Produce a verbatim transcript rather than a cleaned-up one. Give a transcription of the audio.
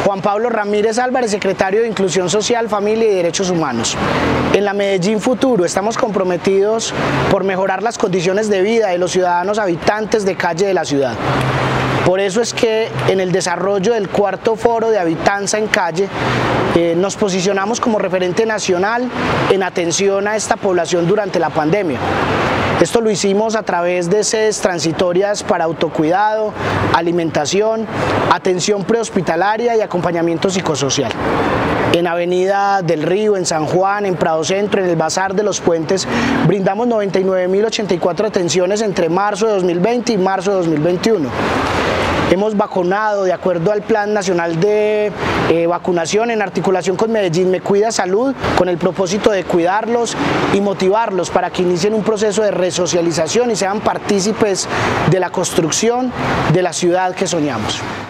Juan Pablo Ramírez Álvarez, secretario de Inclusión Social, Familia y Derechos Humanos. En la Medellín Futuro estamos comprometidos por mejorar las condiciones de vida de los ciudadanos habitantes de calle de la ciudad. Por eso es que en el desarrollo del cuarto foro de Habitanza en Calle eh, nos posicionamos como referente nacional en atención a esta población durante la pandemia. Esto lo hicimos a través de sedes transitorias para autocuidado, alimentación, atención prehospitalaria y acompañamiento psicosocial. En Avenida del Río, en San Juan, en Prado Centro, en el Bazar de los Puentes, brindamos noventa y nueve mil ochenta y cuatro atenciones entre marzo de dos mil veinte y marzo de dos mil veintiuno. Hemos vacunado de acuerdo al Plan Nacional de eh, Vacunación en articulación con Medellín Me Cuida Salud, con el propósito de cuidarlos y motivarlos para que inicien un proceso de resocialización y sean partícipes de la construcción de la ciudad que soñamos.